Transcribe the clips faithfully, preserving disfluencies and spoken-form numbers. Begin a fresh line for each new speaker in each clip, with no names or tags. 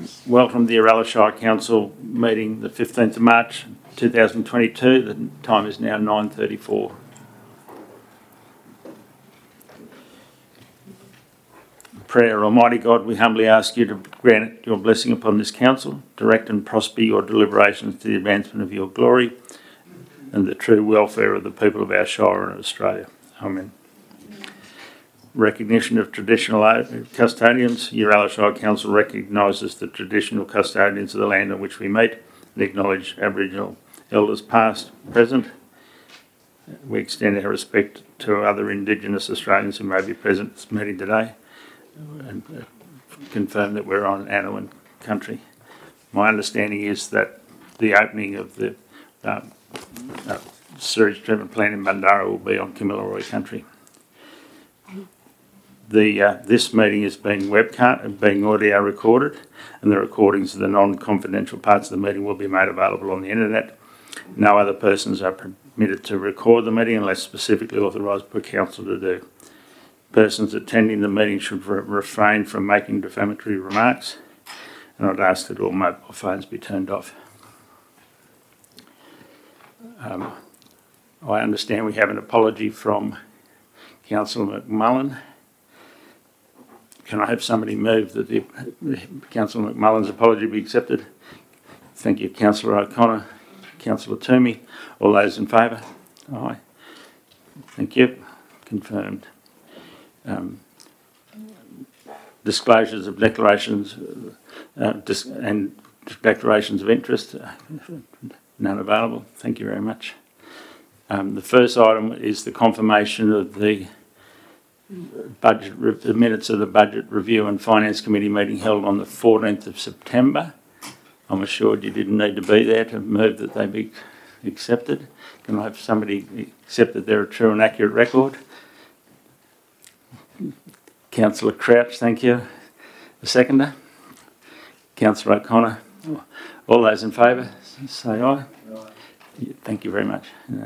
Welcome to the Uralla Shire Council meeting the fifteenth of March two thousand twenty-two. The time is now nine thirty-four. Prayer. Almighty God, we humbly ask you to grant your blessing upon this council, direct and prosper your deliberations to the advancement of your glory and the true welfare of the people of our Shire and Australia. Amen. Recognition of traditional custodians. Uralla Shire Council recognises the traditional custodians of the land on which we meet and acknowledge Aboriginal elders past, present. We extend our respect to other Indigenous Australians who may be present at this meeting today and confirm that we're on Anaiwan country. My understanding is that the opening of the uh, uh, sewage treatment plant in Bundarra will be on Kamilaroi country. The, uh, this meeting is being webcast, being audio recorded, and the recordings of the non-confidential parts of the meeting will be made available on the internet. No other persons are permitted to record the meeting unless specifically authorised by council to do. Persons attending the meeting should re refrain from making defamatory remarks, and I'd ask that all mobile phones be turned off. Um, I understand we have an apology from Councillor McMullen. Can I have somebody move that the Councillor McMullen's apology be accepted? Thank you, Councillor O'Connor. Councillor Toomey. All those in favour? Aye. Thank you. Confirmed. Um, disclosures of declarations uh, dis and declarations of interest. Uh, none available. Thank you very much. Um, the first item is the confirmation of the Budget, the minutes of the Budget Review and Finance Committee meeting held on the fourteenth of September. I'm assured you didn't need to be there to move that they be accepted. Can I have somebody accept that they're a true and accurate record? Councillor Crouch, thank you. The seconder? Councillor O'Connor. All those in favour, say aye. Aye. Thank you very much.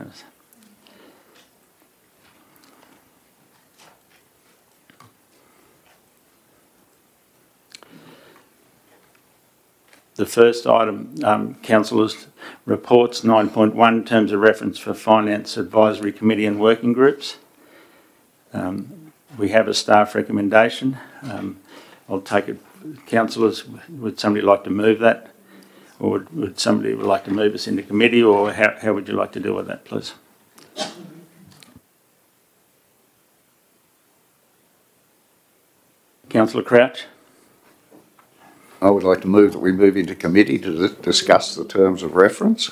The first item, um, Councillors' reports, nine point one, terms of reference for Finance Advisory Committee and working groups. Um, we have a staff recommendation. Um, I'll take it. Councillors, would somebody like to move that? Or would, would somebody would like to move us into committee, or how, how would you like to deal with that, please? Councillor Crouch?
I would like to move that we move into committee to discuss the terms of reference.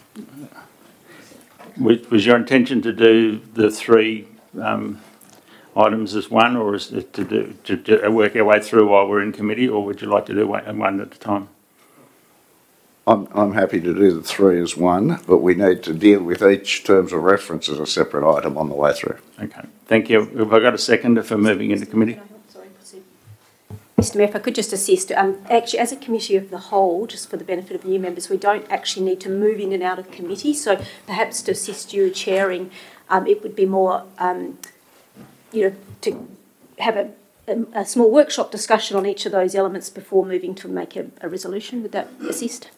Was your intention to do the three um, items as one, or is it to do to, to work our way through while we're in committee, or would you like to do one, one at a time?
I'm, I'm happy to do the three as one, but we need to deal with each terms of reference as a separate item on the way through.
Okay, thank you. Have I got a seconder for moving into committee?
Mister Mayor, if I could just assist, um, actually as a committee of the whole, just for the benefit of new members, we don't actually need to move in and out of committee, so perhaps to assist you chairing, um, it would be more, um, you know, to have a, a, a small workshop discussion on each of those elements before moving to make a, a resolution. Would that assist?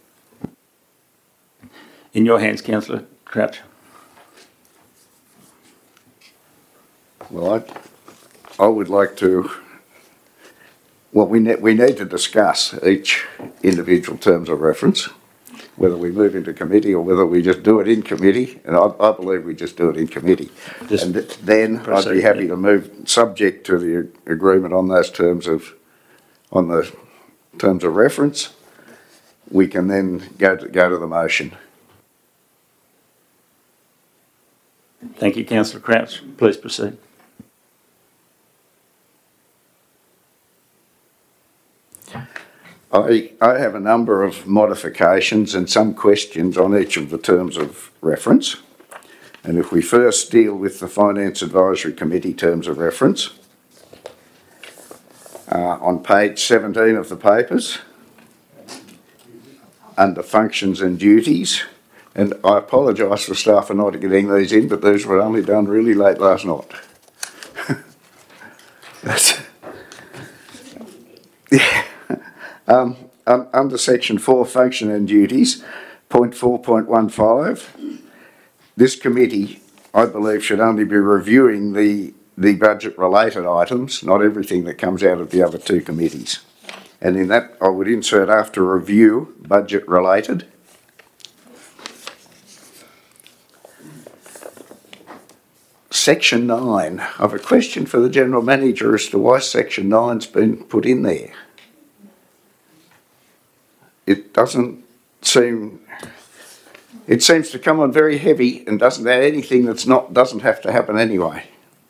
In your hands, Councillor Crouch.
Well, I, I would like to... Well, we, ne we need to discuss each individual terms of reference, whether we move into committee or whether we just do it in committee, and I, I believe we just do it in committee. Just and th then proceed, I'd be happy yeah. to move, subject to the agreement on those terms of, on the terms of reference, we can then go to, go to the motion.
Thank you, Councillor Crouch. Please proceed.
I, I have a number of modifications and some questions on each of the terms of reference. And if we first deal with the Finance Advisory Committee terms of reference, uh, on page seventeen of the papers, under functions and duties, and I apologise for staff for not getting these in, but these were only done really late last night. That's, yeah. Um, un, under section four, function and duties, point four point one five, this committee, I believe, should only be reviewing the, the budget-related items, not everything that comes out of the other two committees. And in that, I would insert after review, budget-related. Section nine, I have a question for the General Manager as to why section nine's been put in there. It doesn't seem, it seems to come on very heavy and doesn't add anything that's not, doesn't have to happen anyway.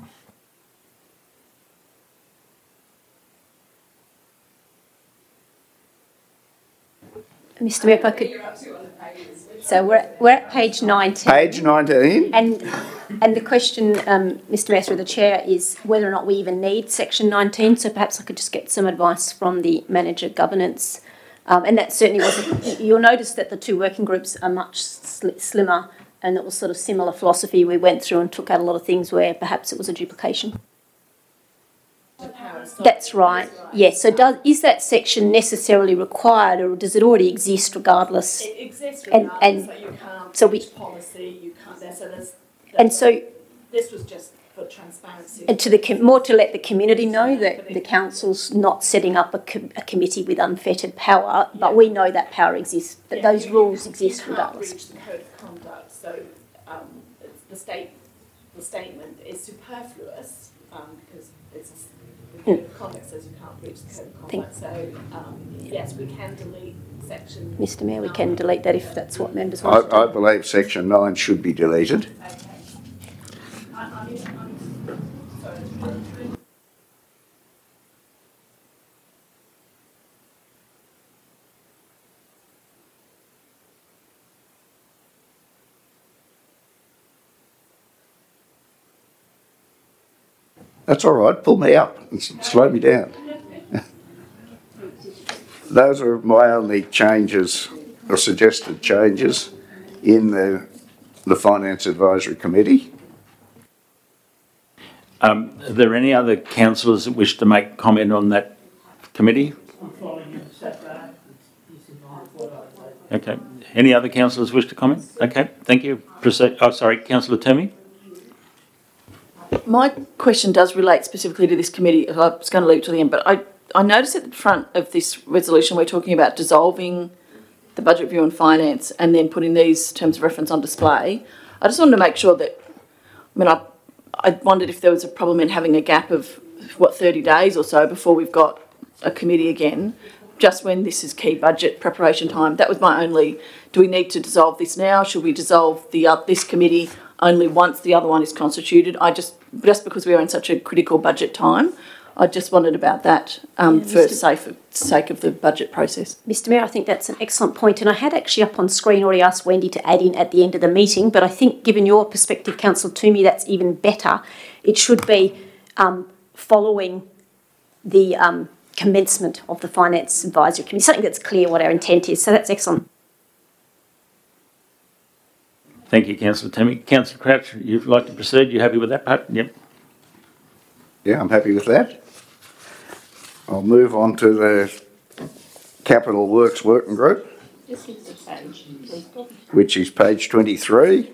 Mister Mayor, if I could. So we're, we're at page nineteen.
Page nineteen.
And and the question, um, Mister Mayor, through the chair, is whether or not we even need section nineteen. So perhaps I could just get some advice from the manager governance. Um, and that certainly was. You'll notice that the two working groups are much sl- slimmer, and it was sort of similar philosophy. We went through and took out a lot of things where perhaps it was a duplication. That's right. Yes. So, does is that section necessarily required, or does it already exist regardless?
It exists
And-
regardless,
and
but you can't
so we-
breach policy, you can't, there, so there's,
And so,
this was just for transparency.
and to the com- more to let the community know that the council's not setting up a, com- a committee with unfettered power, but we know that power exists. That
Yeah,
those
you-
rules
you
exist
can't
regardless.
breach the code of conduct, so, um, it's the state, the statement is superfluous, um, because it's, a- the code of conduct says you can't breach the code of
Think-
conduct, so, um, yes, we can delete section.
Mister Mayor, we can delete that if that's what members
I,
want. to
I
do.
believe section nine should be deleted.
Okay. I, I mean, I'm, sorry.
That's all right, pull me up and s- slow me down. Those are my only changes or suggested changes in the, the Finance Advisory Committee.
Um, are there any other councillors that wish to make comment on that committee? Okay. Any other councillors wish to comment? Okay, thank you. Proceed. Oh, sorry, Councillor Termy.
My question does relate specifically to this committee. I was going to leave it to the end, but I, I noticed at the front of this resolution we're talking about dissolving the Budget Review and Finance and then putting these terms of reference on display. I just wanted to make sure that, I mean, I, I wondered if there was a problem in having a gap of, what, thirty days or so before we've got a committee again, just when this is key budget preparation time. That was my only, do we need to dissolve this now? Should we dissolve the uh, this committee only once the other one is constituted? I just, just because we are in such a critical budget time, I just wondered about that um,
Yeah,
for
Mister
safe sake of the budget process.
Mister Mayor, I think that's an excellent point, and I had actually up on screen already asked Wendy to add in at the end of the meeting, but I think given your perspective, Councillor Toomey, that's even better. It should be um, following the um, commencement of the Finance Advisory Committee, something that's clear what our intent is, so that's excellent.
Thank you, Councillor Termy. Councillor Crouch, you'd like to proceed? You happy with that part? Yep.
Yeah, I'm happy with that. I'll move on to the Capital Works Working Group, which is page twenty-three.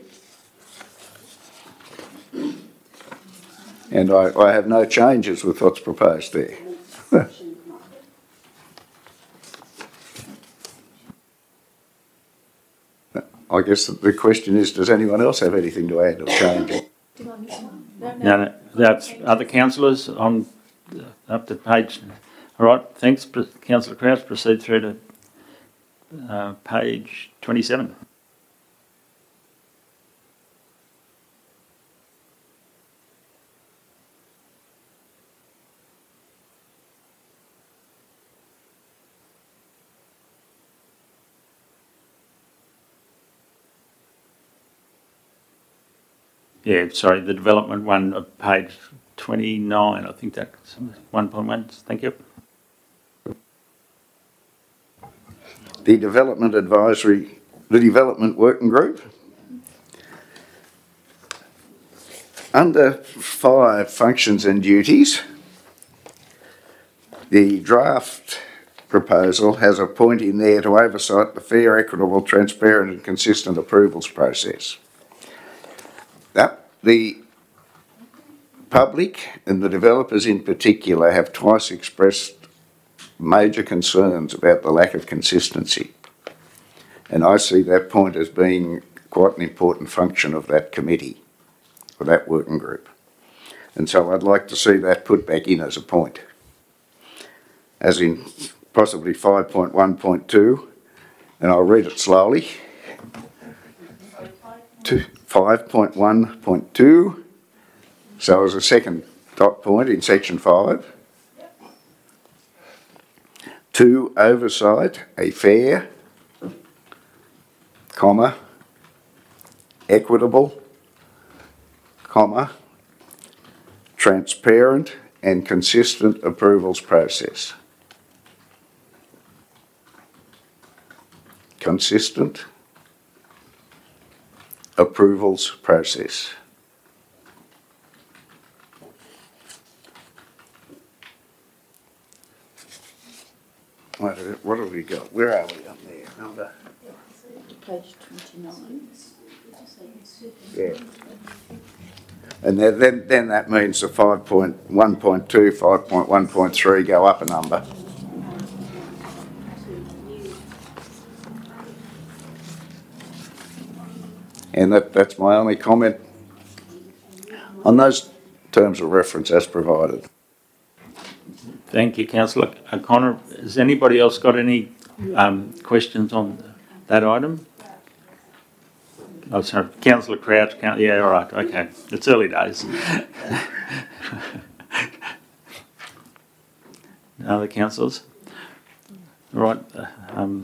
And I, I have no changes with what's proposed there. I guess the question is, does anyone else have anything to add or change?
No, no, that's other councillors on up to page. All right, thanks, Councillor Crouch. Proceed through to uh, page twenty-seven. Yeah, sorry, the development one of page twenty-nine, I think that's one point one, thank you.
The Development Advisory, the Development Working Group. Under five, functions and duties, the draft proposal has a point in there to oversight the fair, equitable, transparent and consistent approvals process. That, the public and the developers in particular have twice expressed major concerns about the lack of consistency. And I see that point as being quite an important function of that committee, or that working group. And so I'd like to see that put back in as a point. As in possibly five point one point two, and I'll read it slowly. To five point one point two, so as a second dot point in section five. To oversight a fair, comma, equitable, comma, transparent and consistent approvals process. Consistent approvals process. What have, what have we got? Where are we up there? Number?
Page twenty-nine.
Yeah. And then, then, then that means the five point one point two, five point one point three go up a number. And that, that's my only comment on those terms of reference as provided.
Thank you, Councillor O'Connor. Has anybody else got any um, questions on that item? Oh, sorry, Councillor Crouch. Count, yeah, all right, okay. It's early days. Other councillors? All right. Um,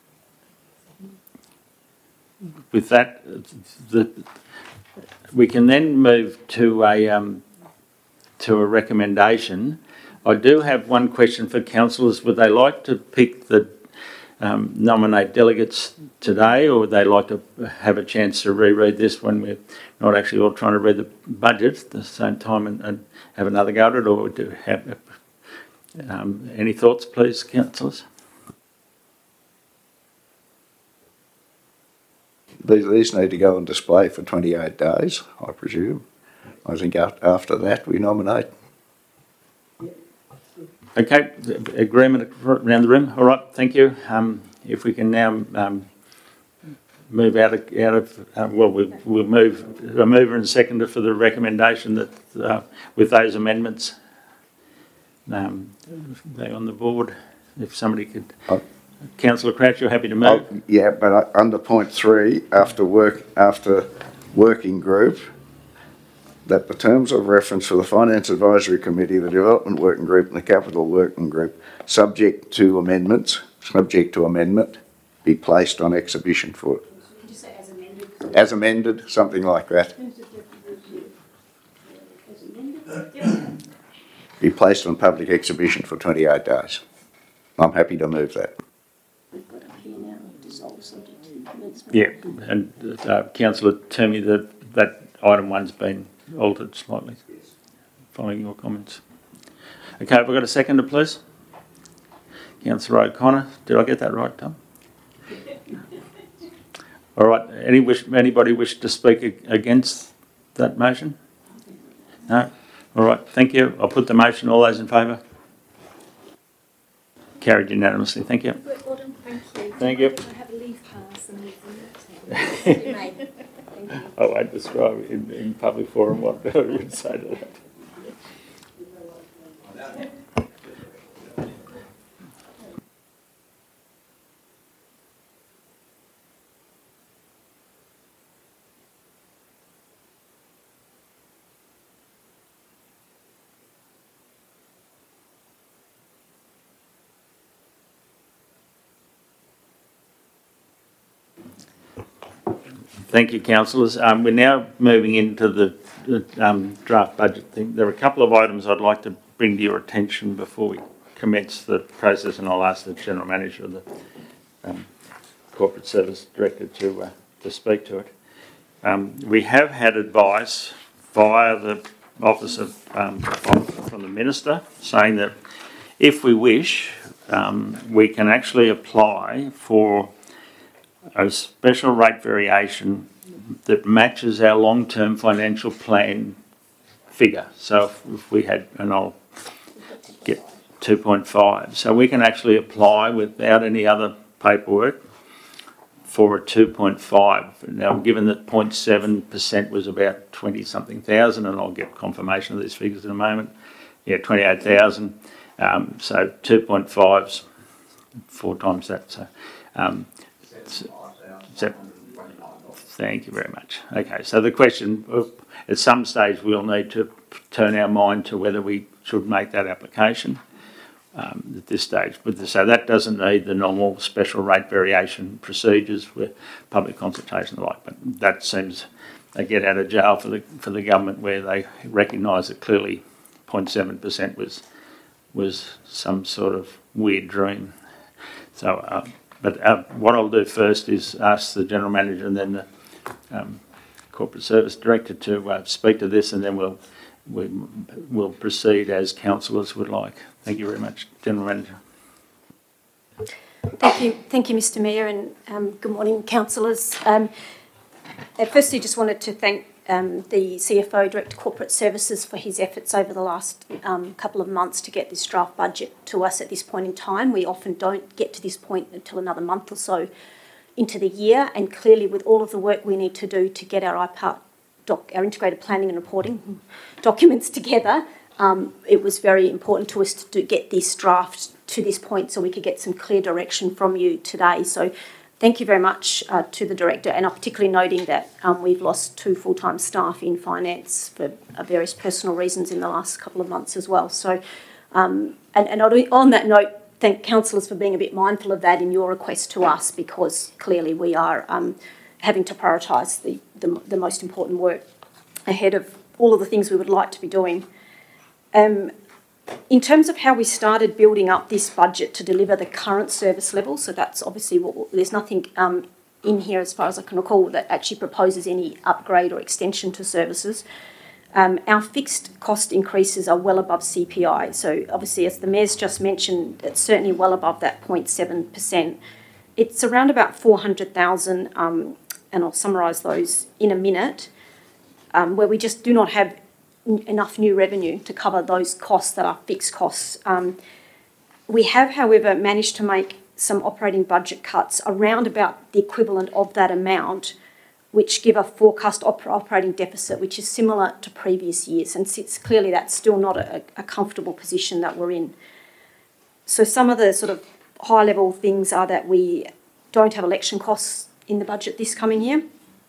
with that, the, we can then move to a um, to a recommendation. I do have one question for councillors. Would they like to pick the um, nominate delegates today, or would they like to have a chance to reread this when we're not actually all trying to read the budget at the same time and, and have another go at it, or do have um, any thoughts, please, councillors?
These, these need to go on display for twenty-eight days, I presume. I think after that we nominate.
Okay, agreement around the room. All right, thank you. Um, if we can now um, move out of, out of uh, well, we'll, we'll move a mover and seconder for the recommendation that uh, with those amendments, um, they on the board. If somebody could,
Oh.
Councillor Crouch, you're happy to move?
Oh, yeah, but I, under point three, after work, after working group, that the terms of reference for the Finance Advisory Committee, the Development Working Group and the Capital Working Group, subject to amendments, subject to amendment, be placed on exhibition for,
Did you say as amended?
as amended, something like that. Be placed on public exhibition for twenty-eight days. I'm happy to move that.
Yeah, and uh, Councillor Toomey, that that item one's been altered slightly, following your comments. Okay, have we got a seconder, please? Councillor O'Connor, did I get that right, Tom? All right, any wish, anybody wish to speak against that motion? No? All right, thank you. I'll put the motion. All those in favour? Carried unanimously. Thank you.
Gordon, thank you.
Thank you.
I have a leave pass and leave them. Thank you.
I won't describe in, in public forum what you would say to that. Thank you, councillors. Um, we're now moving into the, the um, draft budget thing. There are a couple of items I'd like to bring to your attention before we commence the process, and I'll ask the General Manager of the um, Corporate Service Director to, uh, to speak to it. Um, we have had advice via the Office of, um, from the Minister saying that if we wish, um, we can actually apply for a special rate variation that matches our long-term financial plan figure. So if, if we had, and I'll get two point five, so we can actually apply without any other paperwork for a two point five. Now, given that zero point seven percent was about twenty something thousand, and I'll get confirmation of these figures in a moment. Yeah, twenty-eight thousand. Um, so two point five's four times that. So, um, so, thank you very much. Okay, so the question, at some stage we'll need to turn our mind to whether we should make that application um, at this stage. But so that doesn't need the normal special rate variation procedures with public consultation and the like. But that seems a get out of jail for the for the government, where they recognise that clearly zero point seven percent was was some sort of weird dream. So, uh, but uh, what I'll do first is ask the General Manager and then the um, Corporate Service Director to uh, speak to this, and then we'll we, we'll proceed as councillors would like. Thank you very much, General Manager.
Thank you, thank you, Mister Mayor, and um, good morning, councillors. Um, uh, firstly, just wanted to thank um, the C F O, Director Corporate Services, for his efforts over the last um, couple of months to get this draft budget to us at this point in time. We often don't get to this point until another month or so into the year, and clearly with all of the work we need to do to get our I P A R T, doc, our Integrated Planning and Reporting documents together, um, it was very important to us to do, get this draft to this point so we could get some clear direction from you today. So thank you very much uh, to the Director, and I'm particularly noting that um, we've lost two full-time staff in finance for uh, various personal reasons in the last couple of months as well. So, um, and, and on that note, thank councillors for being a bit mindful of that in your request to us, because clearly we are um, having to prioritise the, the, the most important work ahead of all of the things we would like to be doing. Um, in terms of how we started building up this budget to deliver the current service level, so that's obviously what, there's nothing um, in here as far as I can recall that actually proposes any upgrade or extension to services. Um, our fixed cost increases are well above C P I. So obviously, as the Mayor's just mentioned, it's certainly well above that zero point seven percent. It's around about four hundred thousand, um, and I'll summarise those in a minute, um, where we just do not have n- enough new revenue to cover those costs that are fixed costs. Um, we have, however, managed to make some operating budget cuts around about the equivalent of that amount, which give a forecast op- operating deficit which is similar to previous years, and it's clearly that's still not a, a comfortable position that we're in. So some of the sort of high-level things are that we don't have election costs in the budget this coming year.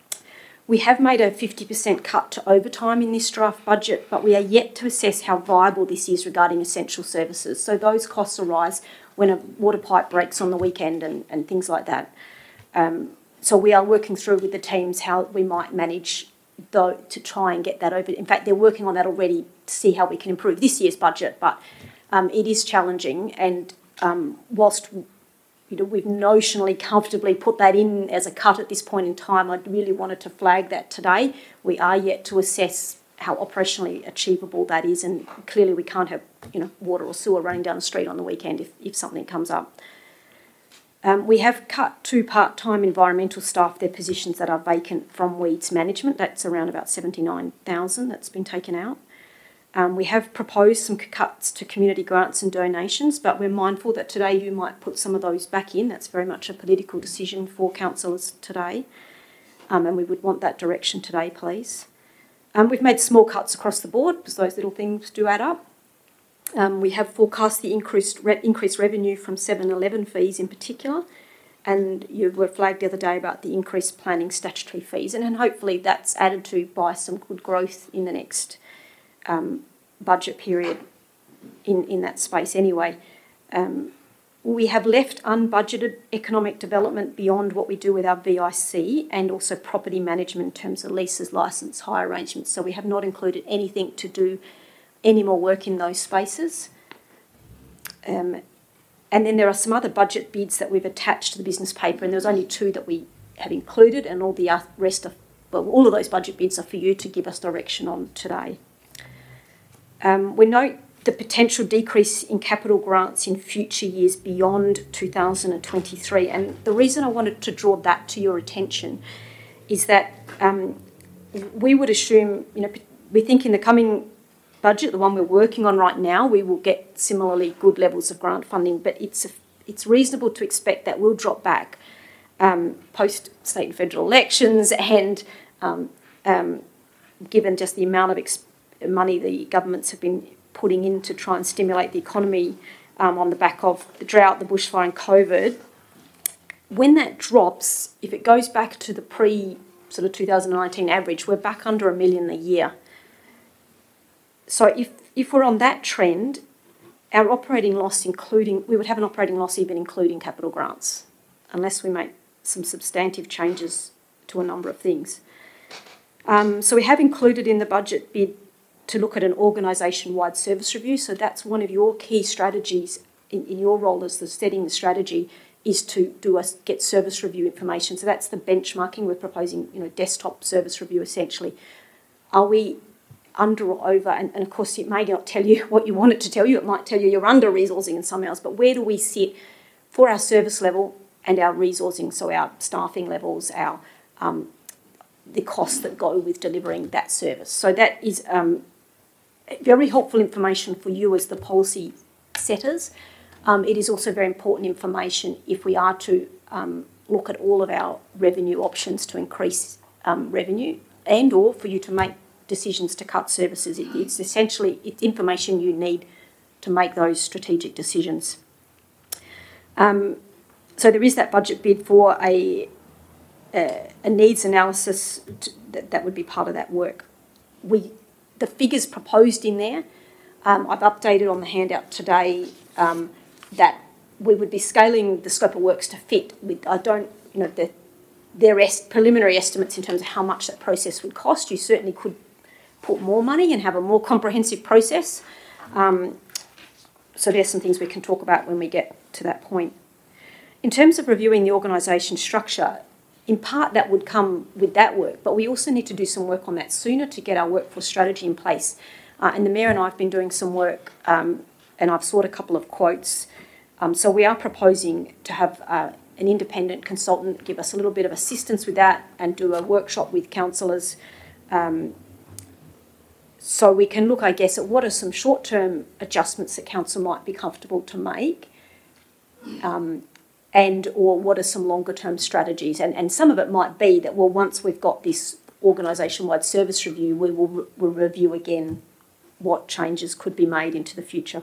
We have made a fifty percent cut to overtime in this draft budget, but we are yet to assess how viable this is regarding essential services. So those costs arise when a water pipe breaks on the weekend and, and things like that. Um, So we are working through with the teams how we might manage though to try and get that over. In fact, they're working on that already to see how we can improve this year's budget, but um, it is challenging. And um, whilst you know, we've notionally comfortably put that in as a cut at this point in time, I really wanted to flag that today. We are yet to assess how operationally achievable that is, and clearly we can't have you know water or sewer running down the street on the weekend if, if something comes up. Um, we have cut two part-time environmental staff their positions that are vacant from weeds management. That's around about seventy-nine thousand that's been taken out. Um, we have proposed some cuts to community grants and donations, but we're mindful that today you might put some of those back in. That's very much a political decision for councillors today, um, and we would want that direction today, please. Um, we've made small cuts across the board because those little things do add up. Um, we have forecast the increased re- increased revenue from seven eleven fees in particular, and you were flagged the other day about the increased planning statutory fees, and, and hopefully that's added to by some good growth in the next um, budget period in, in that space anyway. Um, we have left unbudgeted economic development beyond what we do with our V I C and also property management in terms of leases, licence, hire arrangements, so we have not included anything to do any more work in those spaces. Um, and then there are some other budget bids that we've attached to the business paper, and there's only two that we have included, and all the rest of, well, all of those budget bids are for you to give us direction on today. Um, we note the potential decrease in capital grants in future years beyond two thousand twenty-three. And the reason I wanted to draw that to your attention is that um, we would assume, you know, we think in the coming budget, the one we're working on right now, we will get similarly good levels of grant funding, but it's a, it's reasonable to expect that will drop back um, post state and federal elections, and um, um, given just the amount of ex- money the governments have been putting in to try and stimulate the economy um, on the back of the drought, the bushfire and COVID, when that drops, if it goes back to the pre sort of two thousand nineteen average, we're back under a million a year. So if, if we're on that trend, our operating loss including, we would have an operating loss even including capital grants, unless we make some substantive changes to a number of things. Um, so we have included in the budget bid to look at an organisation-wide service review. So that's one of your key strategies in, in your role as the setting the strategy, is to do a get service review information. So that's the benchmarking. We're proposing, you know, desktop service review essentially. Are we under or over? And, and of course, it may not tell you what you want it to tell you. It might tell you you're under resourcing in some areas. But where do we sit for our service level and our resourcing? So our staffing levels, our um, the costs that go with delivering that service. So that is um, very helpful information for you as the policy setters. Um, it is also very important information if we are to um, look at all of our revenue options to increase um, revenue, and or for you to make decisions to cut services. It, it's essentially it's information you need to make those strategic decisions. Um, so there is that budget bid for a, a, a needs analysis to, that, that would be part of that work. We the figures proposed in there, um, I've updated on the handout today. Um, that we would be scaling the scope of works to fit with, I don't, you know, the, their est- preliminary estimates in terms of how much that process would cost. You certainly could put more money and have a more comprehensive process. Um, so there's some things we can talk about when we get to that point. In terms of reviewing the organisation structure, in part that would come with that work, but we also need to do some work on that sooner to get our workforce strategy in place. Uh, and the Mayor and I have been doing some work, um, and I've sought a couple of quotes. Um, so we are proposing to have uh, an independent consultant give us a little bit of assistance with that and do a workshop with councillors. Um, so we can look, I guess, at what are some short-term adjustments that council might be comfortable to make, um, and or what are some longer-term strategies. And, and some of it might be that, well, once we've got this organisation-wide service review, we will re- we'll review again what changes could be made into the future.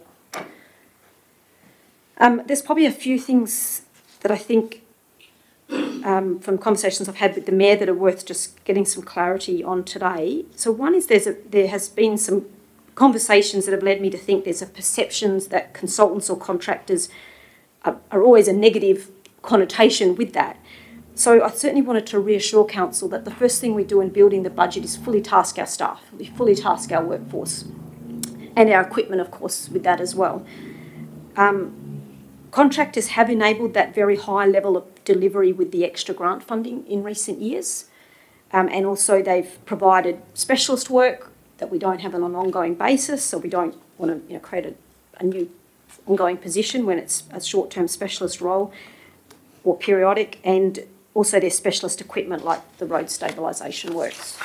Um, there's probably a few things that I think um, from conversations I've had with the Mayor that are worth just getting some clarity on today. So one is there's a, there has been some conversations that have led me to think there's a perceptions that consultants or contractors are, are always a negative connotation with that. So I certainly wanted to reassure Council that the first thing we do in building the budget is fully task our staff, we fully task our workforce, and our equipment, of course, with that as well. Um, Contractors have enabled that very high level of delivery with the extra grant funding in recent years, um, and also they've provided specialist work that we don't have on an ongoing basis, so we don't want to, you know, create a, a new ongoing position when it's a short-term specialist role or periodic, and also their specialist equipment like the road stabilisation works.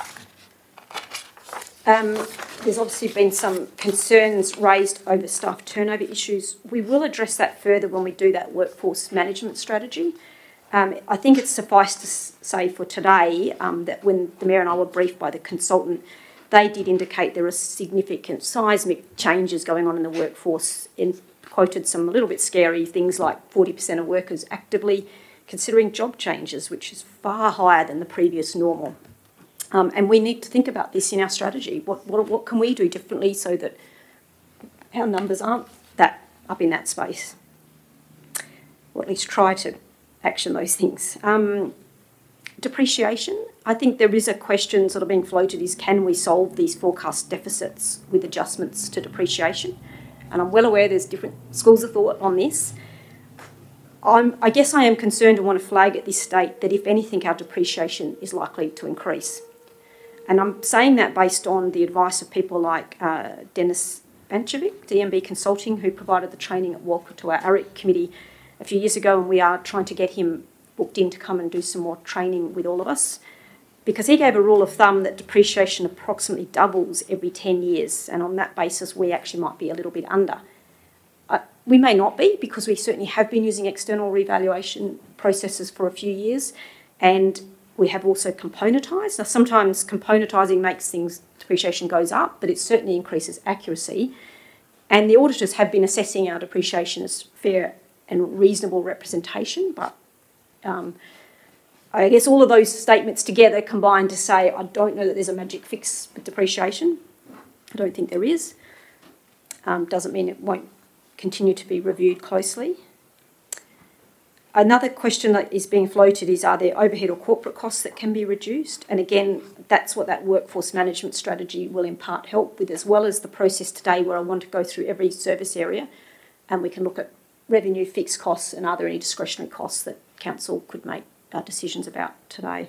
Um, there's obviously been some concerns raised over staff turnover issues. We will address that further when we do that workforce management strategy. Um, I think it's suffice to say for today um, that when the Mayor and I were briefed by the consultant, they did indicate there are significant seismic changes going on in the workforce, and quoted some a little bit scary things like forty percent of workers actively considering job changes, which is far higher than the previous normal. Um, and we need to think about this in our strategy. What, what what can we do differently so that our numbers aren't that up in that space? Or at least try to action those things. Um, depreciation. I think there is a question sort of being floated is, can we solve these forecast deficits with adjustments to depreciation? And I'm well aware there's different schools of thought on this. I'm, I guess I am concerned and want to flag at this state that if anything, our depreciation is likely to increase. And I'm saying that based on the advice of people like uh, Dennis Banchovic, D M B Consulting, who provided the training at Walker to our A R I C committee a few years ago, and we are trying to get him booked in to come and do some more training with all of us, because he gave a rule of thumb that depreciation approximately doubles every ten years, and on that basis we actually might be a little bit under. Uh, we may not be, because we certainly have been using external revaluation processes for a few years, and we have also componentised. Now, sometimes componentising makes things, depreciation goes up, but it certainly increases accuracy. And the auditors have been assessing our depreciation as fair and reasonable representation, but um, I guess all of those statements together combine to say I don't know that there's a magic fix with depreciation. I don't think there is. Um, doesn't mean it won't continue to be reviewed closely. Another question that is being floated is, are there overhead or corporate costs that can be reduced? And again, that's what that workforce management strategy will in part help with, as well as the process today where I want to go through every service area and we can look at revenue, fixed costs, and are there any discretionary costs that council could make uh, decisions about today.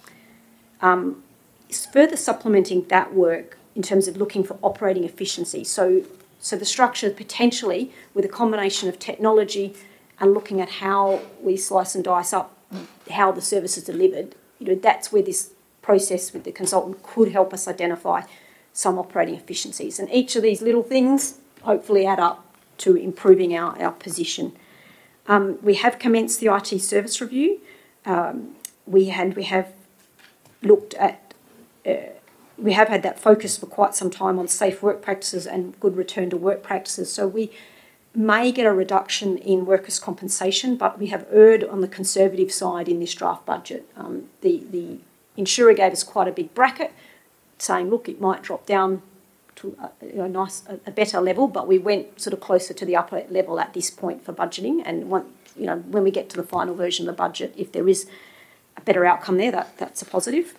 Um, further supplementing that work in terms of looking for operating efficiency. So, so the structure potentially with a combination of technology and looking at how we slice and dice up how the service is delivered, you know, that's where this process with the consultant could help us identify some operating efficiencies. And each of these little things hopefully add up to improving our, our position. Um, we have commenced the I T service review. Um, we, had, we have looked at, uh, we have had that focus for quite some time on safe work practices and good return to work practices. So we may get a reduction in workers' compensation, but we have erred on the conservative side in this draft budget. Um, the, the insurer gave us quite a big bracket, saying, look, it might drop down to a, you know, nice, a, a better level, but we went sort of closer to the upper level at this point for budgeting. And one, you know, when we get to the final version of the budget, if there is a better outcome there, that, that's a positive.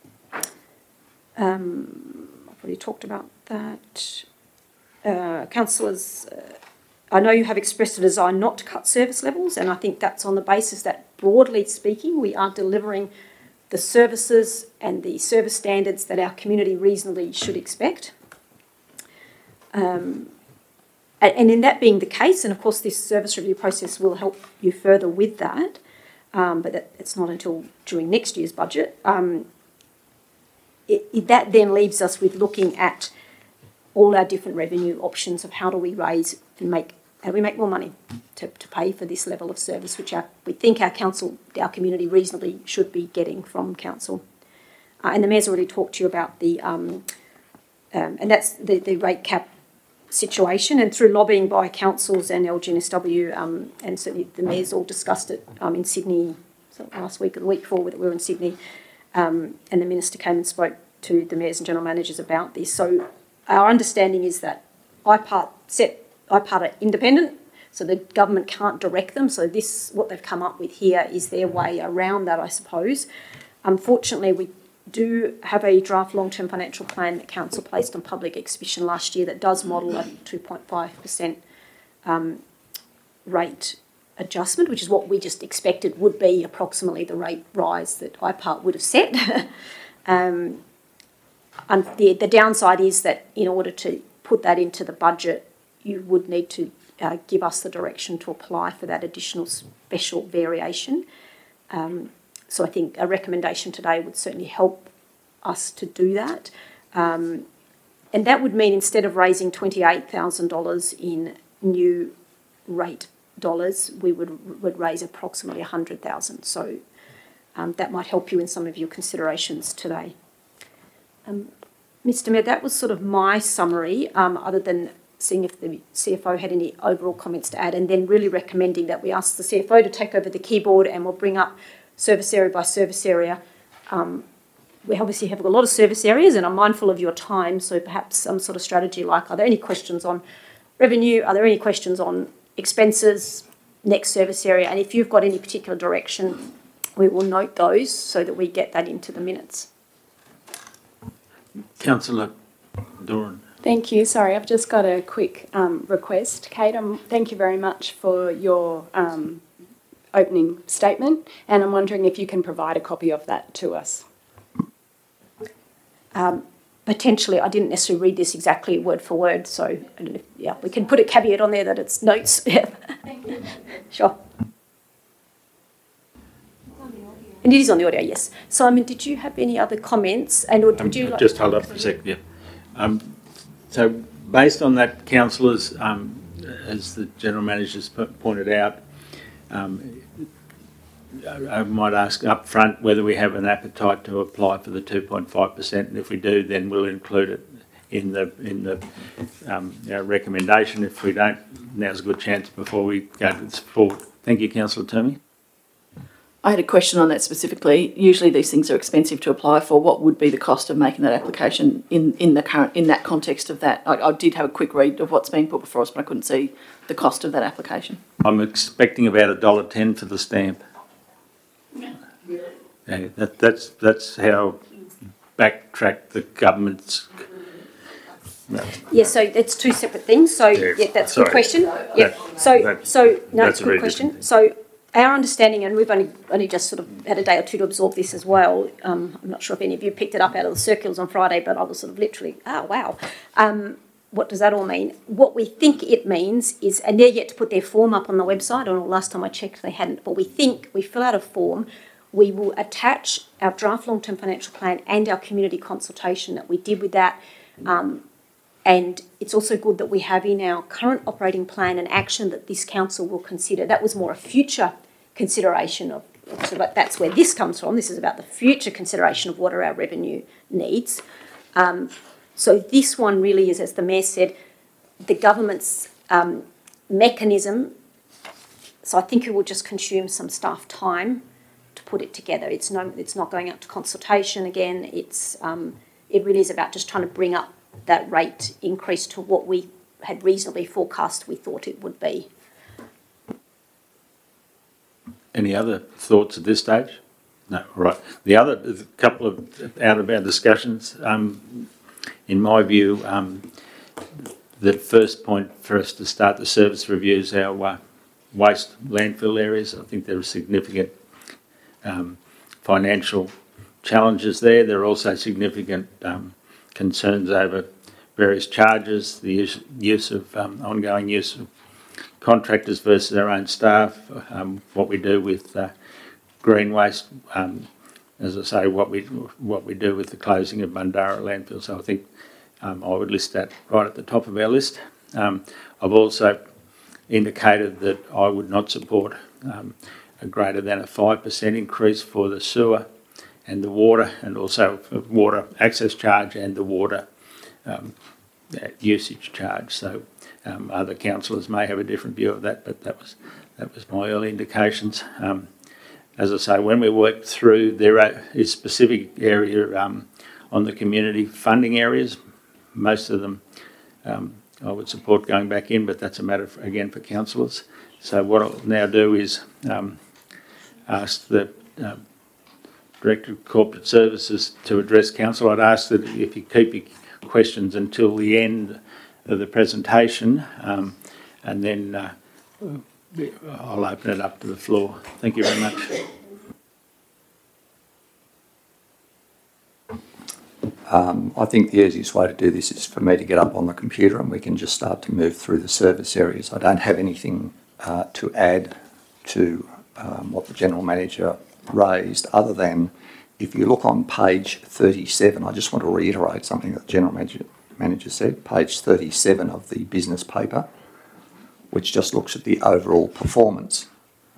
Um, I've already talked about that. Uh, councillors, uh, I know you have expressed a desire not to cut service levels, and I think that's on the basis that, broadly speaking, we are delivering the services and the service standards that our community reasonably should expect. Um, and in that being the case, and of course this service review process will help you further with that, um, but that, it's not until during next year's budget, um, it, it, that then leaves us with looking at all our different revenue options of how do we raise and make, how do we make more money to, to pay for this level of service, which our, we think our council, our community reasonably should be getting from council. Uh, and the Mayor's already talked to you about the, um, um, and that's the, the rate cap situation, and through lobbying by councils and L G N S W, um, and certainly the Mayor's all discussed it um, in Sydney so last week or the week before that we were in Sydney, um, and the Minister came and spoke to the Mayors and General Managers about this. So our understanding is that I P A R set I P A R are independent, so the government can't direct them. So this, what they've come up with here, is their way around that, I suppose. Unfortunately, we do have a draft long-term financial plan that council placed on public exhibition last year that does model a two point five percent um, rate adjustment, which is what we just expected would be approximately the rate rise that I P A R would have set. um, and the, the downside is that in order to put that into the budget, you would need to uh, give us the direction to apply for that additional special variation. Um, so I think a recommendation today would certainly help us to do that. Um, and that would mean instead of raising twenty-eight thousand dollars in new rate dollars, we would, would raise approximately one hundred thousand dollars. So um, that might help you in some of your considerations today. Um, Mister Mayor, that was sort of my summary, um, other than seeing if the C F O had any overall comments to add, and then really recommending that we ask the C F O to take over the keyboard and we'll bring up service area by service area. Um, we obviously have a lot of service areas and I'm mindful of your time, so perhaps some sort of strategy like, are there any questions on revenue? Are there any questions on expenses, next service area? And if you've got any particular direction, we will note those so that we get that into the minutes.
Councillor Doran.
Thank you. Sorry, I've just got a quick um, request. Kate, um, thank you very much for your um, opening statement, and I'm wondering if you can provide a copy of that to us.
Um, potentially, I didn't necessarily read this exactly word for word, so I don't know if, yeah, we can put a caveat on there that it's notes. Yeah. Sure. And it is on the audio, yes. Simon, did you have any other comments? And or would you
Um,
like
just
to
hold up for a sec, yeah. Um, so based on that, councillors, um, as the General Manager's po- pointed out, um, I, I might ask up front whether we have an appetite to apply for the two point five percent, and if we do, then we'll include it in the in the um, you know, recommendation. If we don't, now's a good chance before we go to this forward. Thank you, Councillor Toomey.
I had a question on that specifically. Usually these things are expensive to apply for. What would be the cost of making that application in, in the current in that context of that? I, I did have a quick read of what's being put before us, but I couldn't see the cost of that application.
I'm expecting about a dollar ten for the stamp. Yeah, that, that's that's how backtrack the government's. No,
Yeah, so it's two separate things. So
Yeah,
yeah, that's a
sorry.
good question. Yeah.
That-
So
that-
so no,
that's
it's
a
a
very
good question.
different
So our understanding, and we've only only just sort of had a day or two to absorb this as well. Um, I'm not sure if any of you picked it up out of the circulars on Friday, but I was sort of literally, oh wow. Um, what does that all mean? What we think it means is, and they're yet to put their form up on the website. I don't know, last time I checked they hadn't, but we think we fill out a form. We will attach our draft long-term financial plan and our community consultation that we did with that. Um, and it's also good that we have in our current operating plan an action that this council will consider. That was more a future consideration of, so that, that's where this comes from. This is about the future consideration of what are our revenue needs. Um, so this one really is, as the Mayor said, the government's um, mechanism. So I think it will just consume some staff time to put it together. It's no, it's not going out to consultation again. It's um, it really is about just trying to bring up that rate increase to what we had reasonably forecast we thought it would be.
Any other thoughts at this stage? No, all right. The other, there's a couple of out of our discussions. Um, in my view, um, the first point for us to start the service reviews our uh, waste landfill areas. I think there are significant um, financial challenges there. There are also significant um, concerns over various charges, the use, use of um, ongoing use of contractors versus our own staff, um, what we do with uh, green waste, um, as I say, what we what we do with the closing of Bundarra landfill. So I think um, I would list that right at the top of our list. Um, I've also indicated that I would not support um, a greater than a five percent increase for the sewer and the water, and also for water access charge and the water um, usage charge. So um, other councillors may have a different view of that, but that was that was my early indications. Um, as I say, when we worked through, there is specific area um, on the community funding areas. Most of them um, I would support going back in, but that's a matter, for, again, for councillors. So what I'll now do is um, ask the uh, Director of Corporate Services to address council. I'd ask that if you keep your questions until the end of the presentation, um, and then uh, I'll open it up to the floor. Thank you very much.
Um, I think the easiest way to do this is for me to get up on the computer and we can just start to move through the service areas. I don't have anything uh, to add to um, what the General Manager raised, other than if you look on page thirty-seven, I just want to reiterate something that the General Manager, Manager said, page thirty-seven of the business paper, which just looks at the overall performance.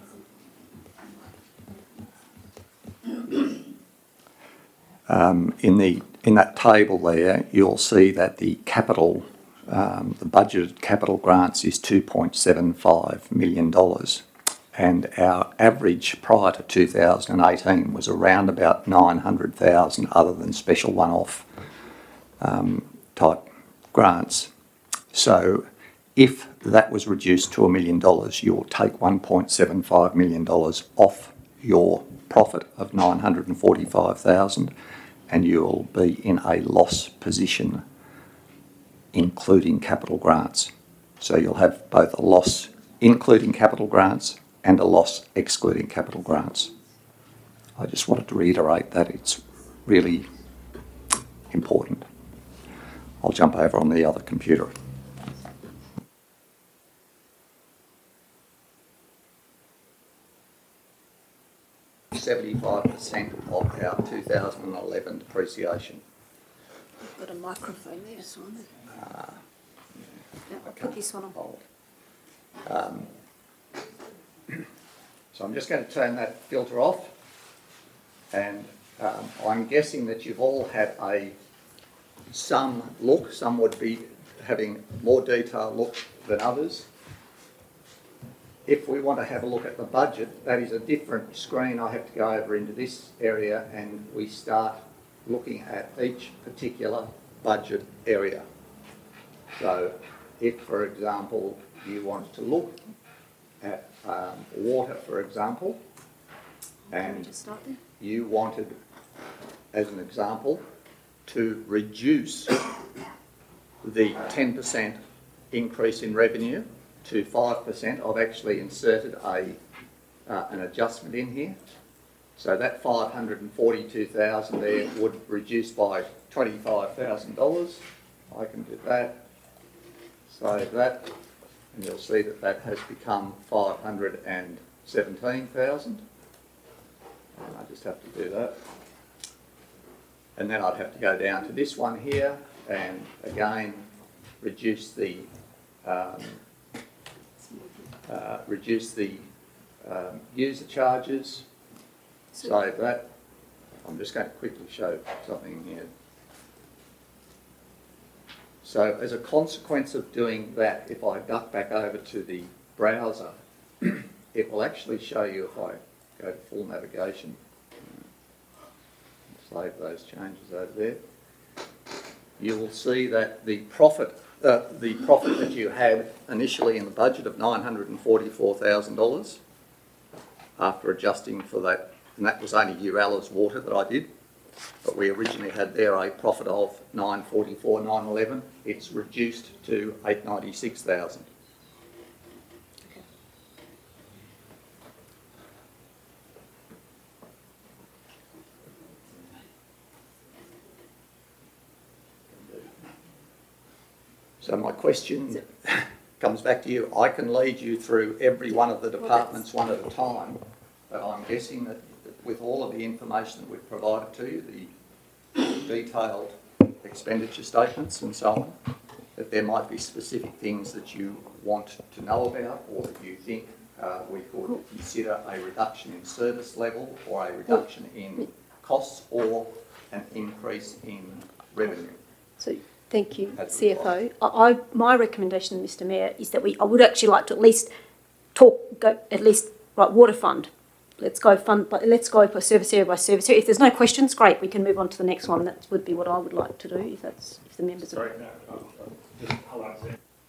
Um, in the in that table there, you'll see that the capital, um, the budgeted capital grants is two point seven five million dollars, and our average prior to two thousand eighteen was around about nine hundred thousand dollars, other than special one-off um, type grants. So if that was reduced to a million dollars, you'll take one point seven five million dollars off your profit of nine hundred forty-five thousand dollars, and you'll be in a loss position, including capital grants. So you'll have both a loss including capital grants and a loss excluding capital grants. I just wanted to reiterate that it's really important. I'll jump over on the other computer. seventy-five percent of our two thousand eleven depreciation.
Got a microphone there, Simon.
Uh,
Yeah, I'll put this one on.
hold. Um, so I'm just going to turn that filter off, and um, I'm guessing that you've all had a some look, some would be having more detailed look than others. If we want to have a look at the budget, that is a different screen. I have to go over into this area and we start looking at each particular budget area. So if, for example, you want to look at um, water, for example, and
Just start there.
you wanted, as an example, to reduce the ten percent increase in revenue to five percent, I've actually inserted a, uh, an adjustment in here. So that five hundred forty-two thousand dollars there would reduce by twenty-five thousand dollars. I can do that, save that, and you'll see that that has become five hundred seventeen thousand dollars. And I just have to do that. And then I'd have to go down to this one here and again reduce the um, uh, reduce the um, user charges. Save that. I'm just going to quickly show something here. So as a consequence of doing that, if I duck back over to the browser, it will actually show you, if I go to full navigation, save those changes over there, you will see that the profit, uh, the profit that you had initially in the budget of nine hundred forty-four thousand dollars, after adjusting for that, and that was only Euralla's water that I did, but we originally had there a profit of nine forty-four, nine eleven. It's reduced to eight ninety-six thousand. So my question comes back to you. I can lead you through every one of the departments one at a time, but I'm guessing that with all of the information that we've provided to you, the detailed expenditure statements and so on, that there might be specific things that you want to know about or that you think uh, we could consider a reduction in service level or a reduction in costs or an increase in revenue.
So, thank you,
That's
C F O. I, I, my recommendation, Mister Mayor, is that we, I would actually like to at least talk, go, at least, right, water fund. Let's go fund, but let's go per service area by service area. If there's no questions, great, we can move on to the next one. That would be what I would like to do, if that's, if the members
Sorry,
are...
no, just hold on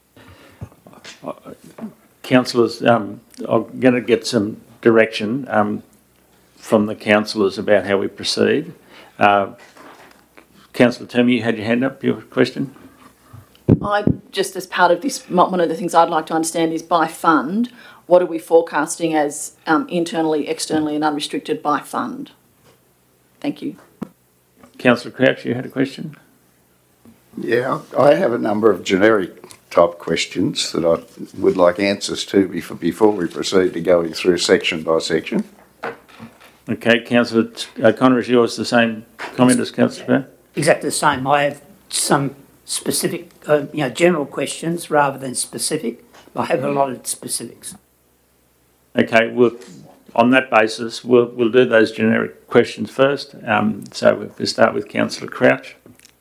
a second. Councillors, um, I'm going to get some direction um, from the councillors about how we proceed. Uh, Councillor Termy, you had your hand up, your question?
I, just as part of this, one of the things I'd like to understand is by fund, what are we forecasting as um, internally, externally and unrestricted by fund? Thank you.
Councillor Crouch, you had a question?
Yeah, I have a number of generic type questions that I would like answers to before, before we proceed to going through section by section.
Okay, Councillor O'Connor, is yours the same comment as Councillor Brown?
Exactly the same. I have some specific, uh, you know, general questions rather than specific. I have a lot of specifics.
Okay, we'll, on that basis, we'll, we'll do those generic questions first. Um, so we'll start with Councillor Crouch.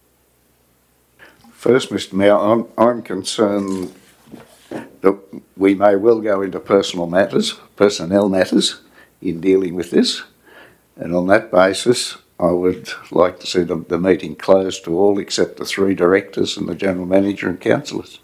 First, Mister Mayor, I'm, I'm concerned that we may well go into personal matters, personnel matters in dealing with this. And on that basis, I would like to see the, the meeting closed to all except the three directors and the general manager and councillors.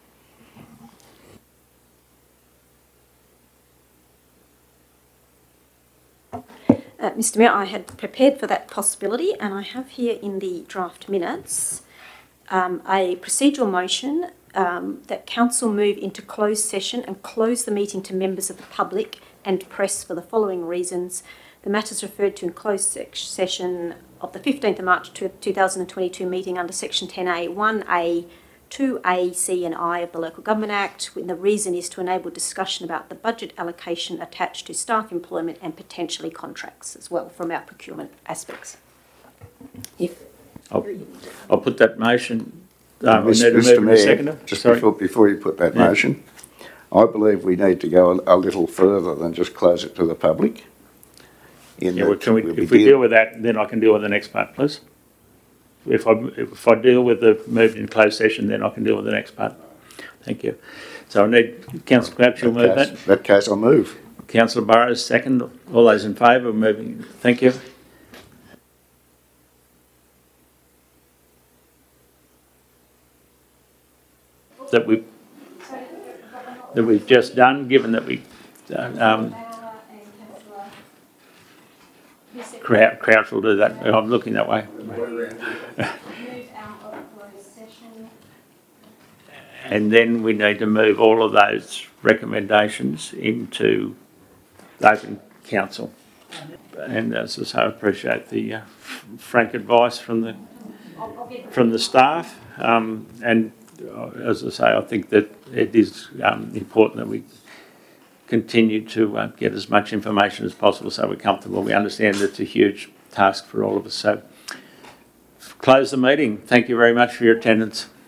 Uh, Mister Mayor, I had prepared for that possibility, and I have here in the draft minutes um, a procedural motion um, that council move into closed session and close the meeting to members of the public and press for the following reasons. The matters referred to in closed sec- session of the fifteenth of March two thousand twenty-two meeting under section ten A, one A, two A, C and I of the Local Government Act. And the reason is to enable discussion about the budget allocation attached to staff employment and potentially contracts as well from our procurement aspects. If
I'll, I'll put that motion. Um, I need to
Mister
move in a
Mayor,
seconder.
just
Sorry.
before, before you put that
Yeah.
motion, I believe we need to go a, a little further than just close it to the public. In
Yeah, well,
that
can we,
we'll
if
be
we
deal-
deal with that, then I can deal with the next part, please. If I, if I deal with the moved in closed session, then I can deal with the next part. Thank you. So I need, Councillor Crouch, you'll move
case-
that.
That case, I'll move.
Councillor Burrows, second. All those in favour of moving? Thank you. That we that we've just done, given that we uh, um, Crouch, Crouch will do that. I'm looking that way. And then we need to move all of those recommendations into the open council. And as I say, I appreciate the uh, frank advice from the from the staff. Um, and uh, as I say, I think that it is um, important that we continue to uh, get as much information as possible so we're comfortable. We understand that it's a huge task for all of us. So close the meeting. Thank you very much for your attendance.